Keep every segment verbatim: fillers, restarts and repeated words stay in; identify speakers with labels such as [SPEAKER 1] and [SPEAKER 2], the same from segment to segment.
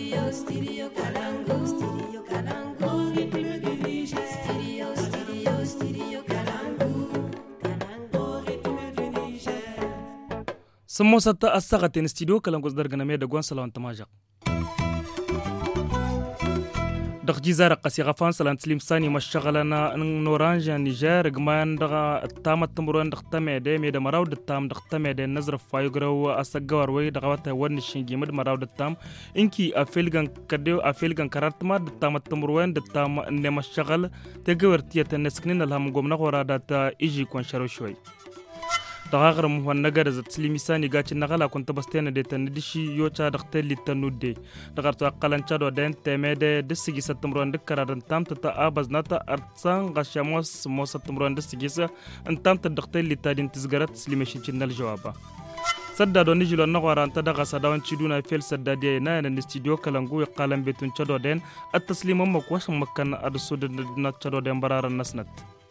[SPEAKER 1] Studio, Studio Kalangu. Studio Kalangu. Studio, Studio, Studio Kalangu. Kalangu.
[SPEAKER 2] Samosata asagatin studio Kalangu darganame da gwan salawan tamajak. دغجيزار قصي غفان سلام تسليم ساني مشغلنا نورانجا نيجر غمان دغ تام تمرون دغ تميد ميد مراو دتام دغ تميد نزر فايغرو اسغور وي دغوات ون شينجي مد مراو دتام انكي افيلغان كدو افيلغان كارتما دتام تمرون دتام نمشغل تغورتيه تنسكنين الهم غومنا غورادات ايجي كون شارو شوي تغاغر مهو النجار زت سليميساني قاتش النغلا كنت بستين دي تندشي يوچا دختل لي تنودي دغرت اقلن چادو دين تميد دسيجي ستمرون دكرادن تام تتا ابز ناتا ارتسان غشاموس مو ستمرون دسيجي انتام تدختل لي تادين تزغرت سليميشي چنل جوابا سدا دوني جلو نغواران تدغ سداون چيدونا فيل سدا دي نا الاستوديو كلانغو قالن بيتون چادو دين التسليم مكوش مكان ادسود نا چادو دين برار النسنت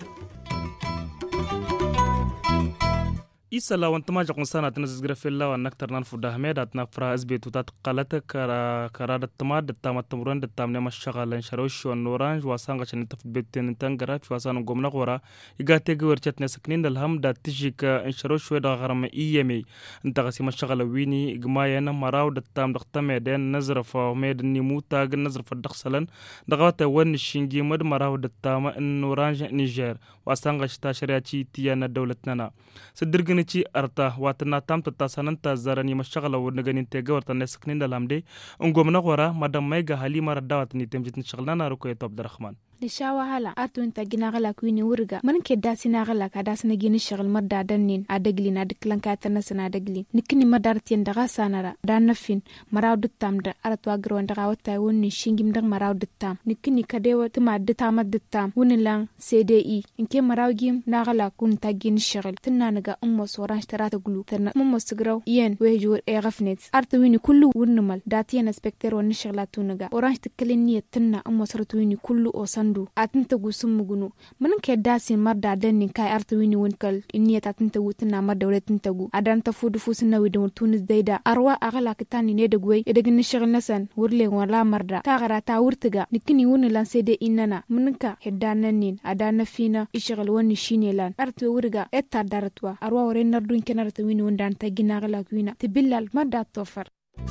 [SPEAKER 2] إيسا وانتما جاكون سنة تنزل في الله ونكتر ننفو دهمي داتنا فراز بيتو تاتقالت كرا كرا دتما دتام تمرون دتام نما الشغل انشروش ونورانج واسانغا شن تفت بيتين تنغرا في واسانو غومنا غورا يغاتي غورچت نسكنين دلهم دا تجيك انشروش ودا غرم ايمي انت غسي مشغل ويني غماينا مراو دتام دختم دين نزر فميد نيموتا نزر فدخسلن دغوت ون شينجي مد مراو دتام نورانج نيجر واسانغا شتا شرياتي تيانا دولتنا سدرغن ci arta watna tamta tasananta zarani mashagala wonaganin tega warta nesaknin dalamde ngomna gora madam maiga halima radawat ni temjit shaglana ruko ya Abdurrahman
[SPEAKER 3] lisha wahala artu inta gina gala kuini wurga man ke dasina gala ka dasina gini shagal madda dannin adagli na diklan ka tan sana adagli nikni madar tien daga sanara dan nafin maraw duttam da artu agro ndaga wata wonni shingim dag maraw duttam nikni kadewa tuma duttam duttam wonilan C D I inke maraw gim na gala kun ta gini shagal tinna naga ummo soran shtarata glu tan ummo sigraw yen wejur e gafnet artu wini kullu wonmal datiyan inspector wonni shaglatu naga orange tiklin niyat tinna ummo saratu wini kullu o atinta gusum mugunu man ke dasin marda danni kai arta wini wonkal inniyat atinta wutna marda walatinta gu adanta fudu fusna widon tunis daida arwa agala kitani ne dagway edagin shigil nasan wurle wala marda ta gara ta wurtiga nikini woni lan sede innana munka heddanan adana fina ishigil woni shine lan arta wurga etta daratwa arwa wore nardun kenarta wini wondan ta ginagala gwina tibillal marda tofar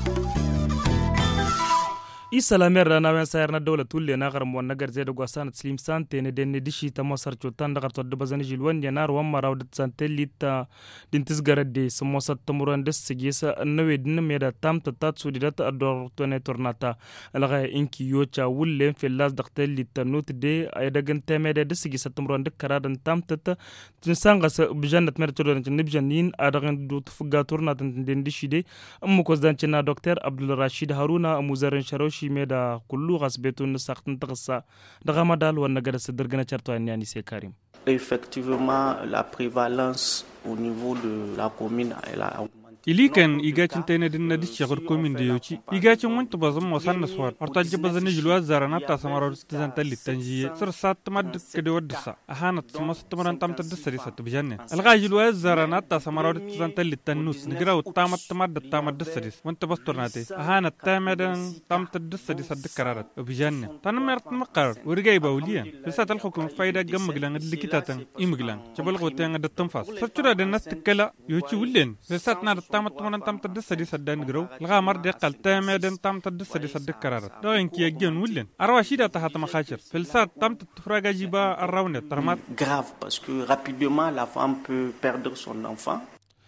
[SPEAKER 2] إسلامير رانا وين سيرنا دولة تولي ناغر مو نغر زيد غوسان تسليم سانتي ندن دشي تما سرچو تان دغر تود بزن جلوان ينار وما راود سانتي تا دين تزغر دي سمو ستمرون دس سجيسا نوي دن ميدا تام تات سوديدات ادور توني تورناتا الغا انكي يوچا ولين في لاز دختل لي تنوت دي ايدغن تميدا دس سجيسا تمرون دكرادن تام تت تنسانغس بجنت مرتودن نبجنين ادغن دو تفغا تورنات دين دشي دي ام كوزدانچنا دكتور عبد الرشيد هارونا مزارن شروش ميدا كلو غسبتون ساختن تغسا دغما دال ونغد سدرغنا چرتو انياني سي كريم.
[SPEAKER 4] Effectivement, la prévalence au niveau de la commune elle a
[SPEAKER 5] ilikan igacin tayna dinna di shagar komin da yoci igacin wanta bazan mosan naswar arta jibazan jilwa zarana ta samaro tizan tal tanjiye sir sat mad kede wadsa ahana tmas tamaran tam tad sari sat bijanne alga jilwa zarana ta samaro tizan tal tanus nigra tamat tamad tamad sari wanta bastornate ahana tamadan tam tad sari sad kararat bijanne tanmert maqar urgay bawliyan bisat al hukum fayda gamglan likitatan imglan jabal qotan da tanfas sartura da nas tikala yoci wullen bisat na تام تمن تام تدس دي سدان غرو لغا مر دي قال تام دن تام تدس دي سد كرارت دو انكي يجن ولن اروا شيدا تحت مخاشر فلسات تام تفراغا جيبا الراونه ترمات
[SPEAKER 4] grave parce que rapidement la femme peut perdre son enfant.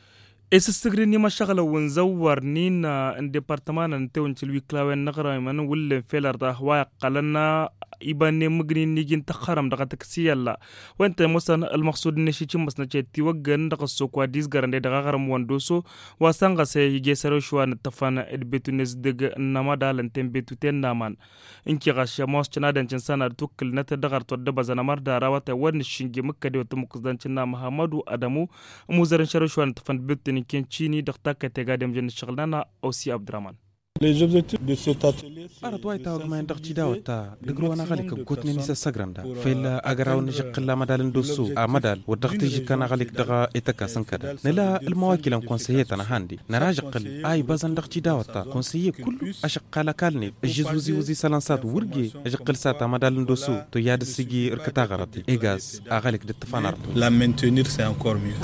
[SPEAKER 2] اسستغريني ما شغله ونزور نين ان ديبارتمان انت ونتلوي كلاوين نغرا من ولا فيلر دا هوا قالنا يبان مغني نيجين تخرم دغه تكسيلا وانت مثلا المقصود نشي تشمس نتي توغن دغه سوكوا ديس غرند دغه غرم وندوسو واسانغا سي يجي سرو شو نتفانا ادبتونس دغ نما دالن تمبتو تنامان انكي غاش موس تنا دنچن سنا توكل نت دغر تو دبزنا مردا راوته ون شينجي مكدي وتمكس دنچنا محمد ادمو موزرن شرو شو نتفان بتني كنچيني دغتا كتغا دم جن شغلنا اوسي عبد الرحمن
[SPEAKER 6] Les objectifs de cet atelier
[SPEAKER 7] أرد وايد تاوج ما يندق جدا وتا دقرو أنا غالك قوتني نسا سجرندا في الأجراون نجق لا مدال ندوسو أمدال والضغط يجي كان غالك دغا إتكا سنكدا نلا المواكل أم كونسية أنا هاندي نراجقل أي بازن دق جدا وتا كونسية كل أشق على كالني الجزوزي وزي سلانسات ورجي أجقل سات أمدال ندوسو تو ياد السجي إركتا غرتي إيجاز أغالك دتفانر
[SPEAKER 6] La maintenir c'est encore mieux.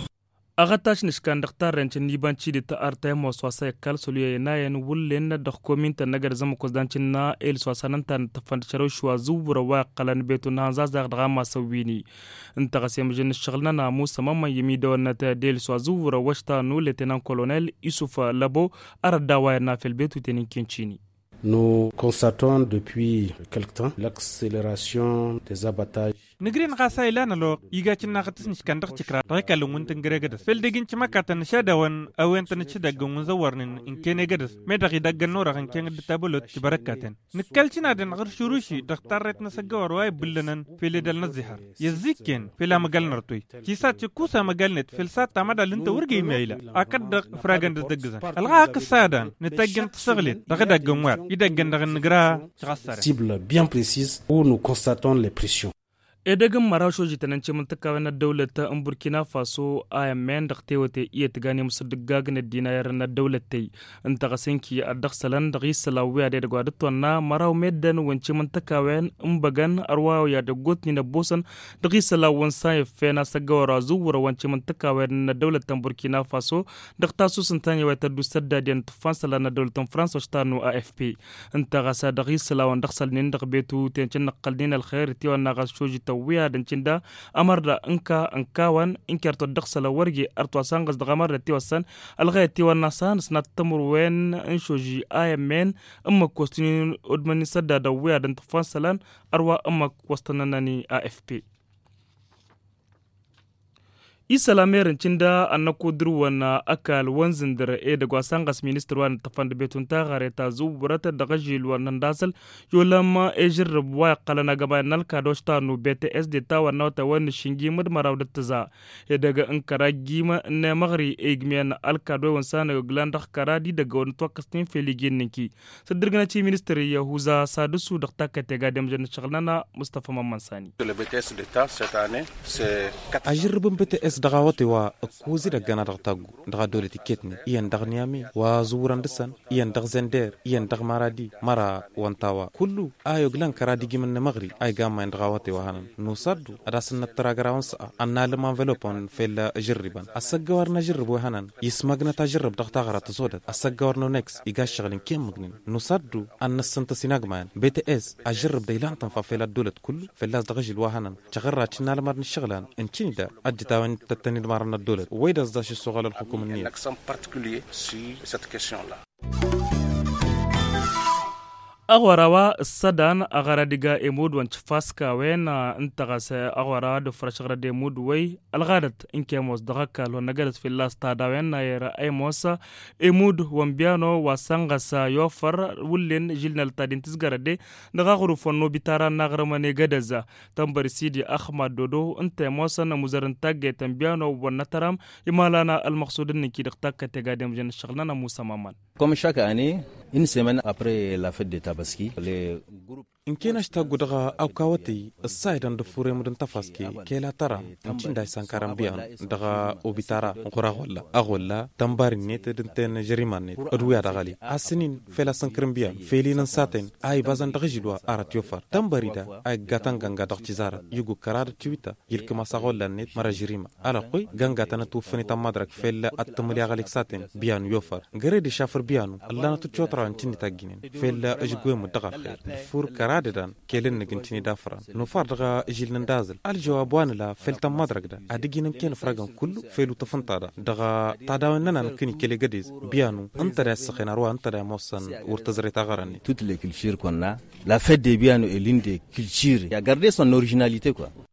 [SPEAKER 2] agatash nishkan daktar renche nibanchi di ta arte mo swasa kal soluye na yen wullen da komin ta nagar zama ko dancin na el swasanan tan ta fan charo shwa zubura wa qalan betu na za za daga ma sawini inta qasem jin shaghlna na musa mamma yimi da wannan ta del swa zubura washta no lieutenant colonel isufa labo arda wa na fil betu tenin kinchini.
[SPEAKER 8] Nous constatons depuis quelque temps l'accélération des abattages.
[SPEAKER 5] نجرين غاسا إلانا لو يجاكن ناقتس نشكان دق تكرار رأيك اللون تنجري جدس فيل دقين كما كاتن شادوان أو أنت نشدا جون زورن إن كان جدس مدري دقن نورا إن كان التابلوت تبركاتن نكالتنا دن غير شروشي دختارت نسجور واي بلنن في لدل نزهر يزيكين في لا مجال نرتوي كيسات كوسا مجال نت في السات تمدا لنت ورجي ميلا أكد دق فراغن دقزن الغاك السادان نتاجن تسغلت دقدا جوار يدقن دقن نجرا تغسر
[SPEAKER 8] Cible bien précise où nous constatons les pressions.
[SPEAKER 2] edagin marashoji tanance mantaka na dawlata in Burkina Faso aymen daqtewate iya tagani musaddiga na dinayar na dawlatai in taqasinki adaqsalan dagisala wiade daga dadtona maraw medan wanci mantaka wen in bagan arwa ya dagotni na bosan dagisala wansa fena sagawara zuwara wanci mantaka wen na dawlatan Burkina Faso daqtasu santani wata dusadda den tufansala na dawlatan France stanu A F P in taqasa dagisala wan daqsal nin daqbetu tencin naqalnin alkhair tiwa nagashoji wiya dancinda amarda inka ankawan inkarto dakhsala wargi arto sangas dagamar tiwasan alghayati wanasan snat tamur wen inshoji aymen amma kostini odmani sadda da wiya dan tafansalan arwa amma kostanani A F P isalamerin cinda annako durwana akal wanzin dare e daga sangas minister wan tafand betun ta gareta zuburata daga jilwan nan dasal yolama e jirb wa qalana gaba nalka dosta no B T S de tawa nota wan shingi mud marawda taza e daga ankara gima ne magri e gmian alka do wan sana glanda karadi daga wan to kastin feligin ninki sadirgana ci minister yahuza sadusu dakta katega dem jan shaglana mustafa mamman sani
[SPEAKER 9] le B T S de ta cette année c'est
[SPEAKER 7] ajrb B T S دغاوتي وا كوزي دغنا دغتاغو دغا دولتي كيتني ين دغنيامي وا زوران دسان ين دغزندير ين دغ مرادي مرا وانتاوا كله ايو غلان كرادي جيمن مغري اي غاما دغاوتي وهان نوصدو اداسن تراغراونس ان لما انفلوبون في الجربان اسغور نجرب وهانن يسمغنا تجرب دغتاغرا تزودت اسغور نو نكس يغاشغلن كيم مغنين نوصدو ان سنت سيناغمان بي تي اس اجرب ديلان تنفا في الدوله كله في اللاز دغجل وهانن تغراتنا لما نشغلان انتي دا اديتاون تتني دمارنا الدولة ويدا زداش السؤال الحكومة النيل
[SPEAKER 9] l'accent particulier sur cette question-là.
[SPEAKER 2] أغوارا السدان أغارا ديغا إمود وانشفاسكا وين انتغاس أغوارا دو فرشغرا دي مود وي الغادت إنكي موس دغاكا لو نغالت في الله ستادا وين نايرا أي موسى إمود وانبيانو واسانغاسا يوفر ولين جيلنا لتادين تزغرا دي نغاغرو فنو بيتارا نغرماني غدزا تنبري سيدي أحمد دودو انت موسى نموزرن تاقي تنبيانو ونطرام إمالانا المقصود نكي دغتاكا تغاديم جن الشغلنا موسى مامان.
[SPEAKER 10] Comme chaque année, une semaine après la fête de Tabaski, les groupes
[SPEAKER 7] إن كان اشتاق دغا أو كاوتي السايدان دفوري مدن تفاسكي كيلا ترى نمشين داي سانكارم بيان دغا أوبيتارا غرا غولا أغولا تنباري نيت دنتين جريمان نيت أدويا دغالي أسنين فيلا سانكرم بيان فيلي ننساتين أي بازان دغجلوا أرات يوفر تنباري دا أي غاتان غانغا دغ جزارة يوغو كرار تويتا يلك ما ساغولا نيت مرا جريما على قوي غانغا تنتوفني تمادرك فيلا التملي أغاليك ساتين بيان يوفر غريدي شافر بيانو الله نتوتشوترا انتيني تاجينين فيلا أجقوي مدغا خير فور كرار دان كيلن نجنتني دافران نفار دغا جيل نندازل الجواب وانا لا فلتا مدرك دا اديجي نمكن فراغان كله فيلو تفنتا دا دغا تاداوننا نكني كيلي غديز بيانو انت دا سخينا رو انت دا موسن ورتزري تاغراني
[SPEAKER 10] toutes les cultures qu'on a, la fête des bianos est l'une des cultures qui a gardé son originalité quoi.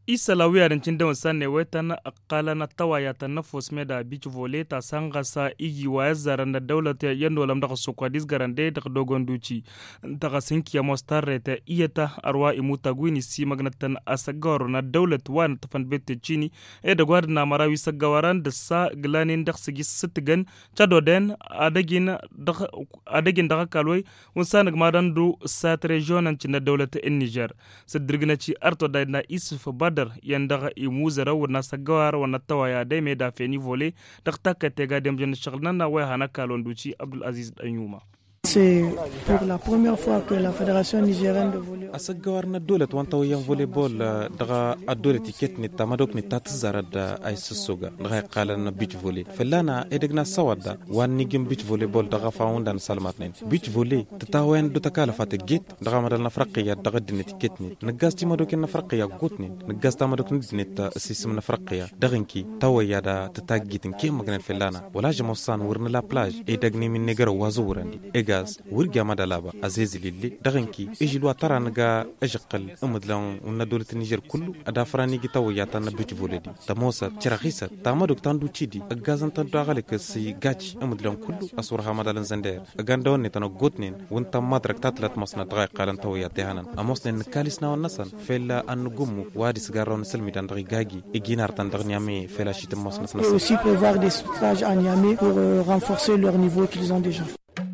[SPEAKER 2] isa lawiya rancin da wasan ne wai tan akala na tawaya ta na fosme da beach volley ta sanga sa igi wa zaran da daulata yando lam da su kwadis garande da dogon duci ta sinkiya mostarre ta iyata arwa imuta gwini si magnatan asagaro na daulat wa na tafan bette chini e da gwad na marawi sagawaran da sa glanin da sigi sitgan chadoden adagin da adagin da kalwai wasan gmadan du sat regionan cin da daulata in Niger sadirgina ci arto da na isuf badar yanda imuzara wana sagawar wana tawaya dai me da feni vole dakta ka tega dem jen shaglan na wai hana kalon duci Abdul Aziz Danyuma.
[SPEAKER 11] C'est pour la première fois que la Fédération nigérienne de volley
[SPEAKER 7] asagawar na dole wanta wayan volleyball daga adole ticket ni tamadok ni tatzara da ay susuga daga qalan na beach volley felana edegna sawada wan nigim beach volleyball daga faundan salmatnen beach volley tatawen do takala fate git daga madal na fraqiya daga din ticket ni nagasti madok na fraqiya gutni nagasta madok ni din ta sistem na fraqiya daganki tawaya da tatagitin ke magnan felana wala jamosan wurna la plage edegni min negara wazo wurandi ega ورجع مدلابا عزيز للي دغنكي اجلوا ترى نجا اجقل امدلون وندولة النيجر كله ادافراني جي توياتا نبيج فولدي تموسا تشرخيسا تامدوك تاندو تشيدي اغازن تاندو اغالك سي غاتش امدلون كله اصورها مدلن زندير اغاندون نتانو غوتنين وانت مدرك تاتلت مصنا دغاي قالن توياتي هانن اموسن نكاليسنا ونسن فلا انغمو وادي سغارون سلمي دان دغي غاغي اغينار تان دغنيامي فلا شيت مصنا نسن
[SPEAKER 11] aussi prévoir des stages à Niamey pour euh, renforcer leur niveau qu'ils ont déjà.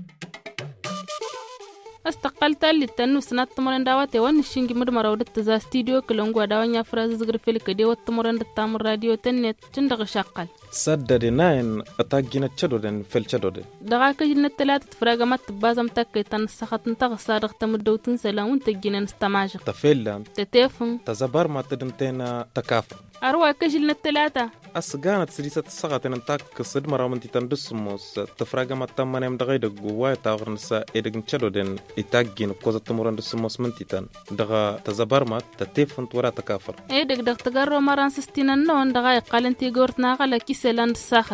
[SPEAKER 12] استقلت للتنو سنة تمرن دعوات وان شينجي مدمر ودت تزا استديو كلونغو دعوانيا فراز زغر فيلك دي وتمرن دتامر راديو تنت تندغ شاقل
[SPEAKER 7] سدد ناين اتاجينا تشدودن فيل تشدود
[SPEAKER 12] دغا كجنا الثلاثه تفراغ مت بازم تك تنسخت انتغ صادق تمدو تنسلا وانت جينا نستماج
[SPEAKER 7] تفيلان
[SPEAKER 12] تتفن
[SPEAKER 7] تزبر ما تدنتنا تكافر
[SPEAKER 12] أروى كجلنا الثلاثة
[SPEAKER 7] أسجانت سلسلة الصغات إن تاك صد مرة من تندسموس تفرق ما تم من يوم دقيقة جوا تاغرنسا إدغن تشدودن إتاجين كوزة تمرن دسموس من تيتان دغا تزبر ما تتفن تورا تكافر
[SPEAKER 12] إدغ دغ تجرو مران سستين النون دقائق قال انتي قرتنا على كيسلان الساخر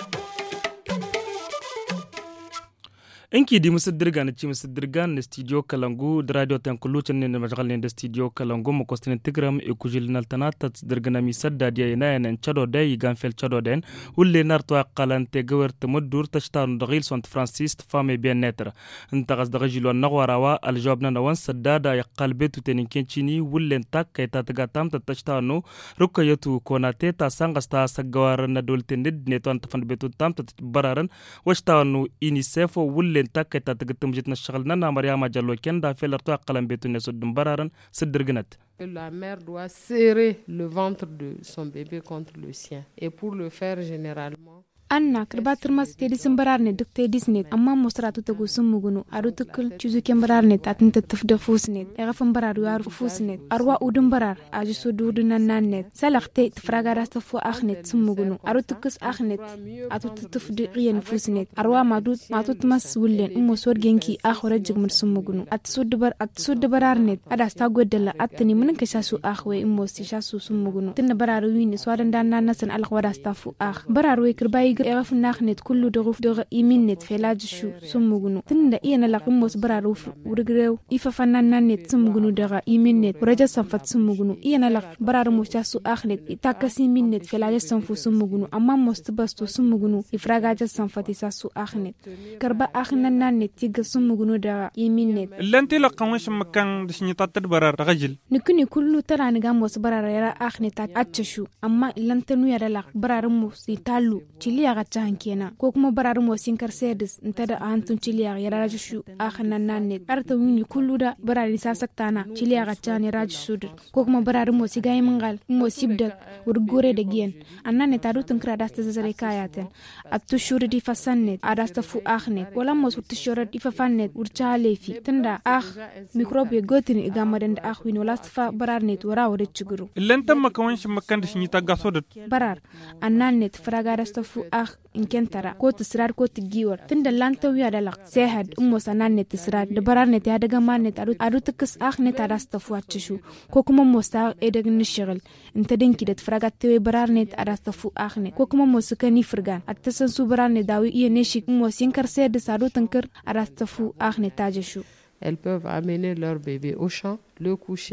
[SPEAKER 2] inki di musaddirga na ci musaddirga na studio Kalangu da radio tankulu ne na majgal ne da studio Kalangu mu kostin Telegram e kujil naltana ta dirga na mi sadda dia ina yan chado dai ganfel chado den ulle narto qalante gawert mudur tashtan dagil sont Francis femme bien-être inta gas dagil wan nagwarawa al jawabna na wan saddada ya qalbetu tenin kenchini ulle tak kayta taga tam ta tashtano rukayatu konate ta sangasta sagawar na dolten ne to anta fan betu tam ta bararan washtanu unicef ulle تاك تاتقتم جتنا الشغل نانا مريم جلو كندا في الارتو قلم بيتو نسود مبرارن سدرغنت.
[SPEAKER 13] La mère doit serrer le ventre de son bébé contre le sien et pour le faire généralement
[SPEAKER 3] anna karbatar mas te disin bararne duk te disnet amma mosratu te gusum mugunu aru tukul chuzu kem bararne tatin te tafda fusnet e gafan barar yar fusnet arwa udum barar aji so dudu nannet salaxte tfragara fu akhnet sumugunu aru tukus akhnet atu tafdi riyen fusnet arwa madut matut mas wullen ummo sor genki akhore jigmur sumugunu at sud bar at sud bararnet ada sta godela atni mun ka shasu akhwe ummo si shasu sumugunu tin bararu wini so dan dan nasan alkhwada sta fu akh bararu kirbai يغف ناخنت كله دغف دغ يمينت فلاج شو سمغنو تند اينا لقموس براروف ورغرو يف فنان نت سمغنو دغ يمينت ورجا صفت سمغنو اينا لق برارمو شاسو اخنت تاكسي منت فلاج سنفو سمغنو اما مستبستو سمغنو يفراغاج صفت ساسو اخنت كربا اخنن نت تيغ سمغنو دغ يمينت
[SPEAKER 5] لنت لقمش مكان دشني تطر برار رجل
[SPEAKER 3] نكني كله ترى نغاموس برار يرا اخنت اتشو اما لنتنو يرا لق برارمو سيتالو تشلي gacan kenan ko kuma bararin wasin karsedis inta da hantun ciliya ya raji shu akhanan nan ne arta wini kullu da barari sasaktana ciliya gacan ya raji shu ko kuma bararin wasi gayi mangal mo sibda urgore da giyan annan ne taru tun kra da sta zare kayaten attu shuri di fasanne adasta fu akhne wala mo su tishora di fafanne urcha lefi tunda akh mikrobe gotin igamadan da akhwin wala sta bararne to rawo da ciguru
[SPEAKER 5] lentam makawan shi makan da shi ta gaso da
[SPEAKER 3] barar annan ne tfraga da sta fu akh in kentara ko tisrar ko tigiwar tunda lanta wiya da lak sehad ummo sanan ne tisrar da barar ne ta daga man ne taru aru tikus akh ne ta rasta fu achishu ko kuma mosta e daga nishgal inta dinki da tfraga te barar ne ta rasta fu akh ne ko kuma mo suka ni firgan attasan su barar ne dawi iya ne shi mo sinkar se da saru tankar rasta fu akh ne ta jishu.
[SPEAKER 13] Elles peuvent amener leur bébé au champ, le coucher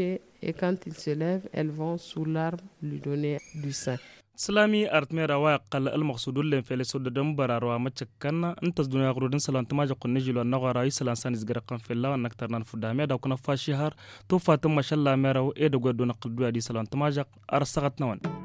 [SPEAKER 13] Et quand il se lève, elles vont sous l'arbre lui donner du sein.
[SPEAKER 2] سلامي أرتميرا واقل المقصود اللي في لسود دمبر روا متشكنا أنت الدنيا غرودن سلام تماج قن نجيل والنغى رئيس سلام زجرقان في الله ونكتر ننفذ ميدا دا وكنا فاشهر توفى تم شلا ميرا وإيد قدون قلبي دي سلام تماج أرسغت نوان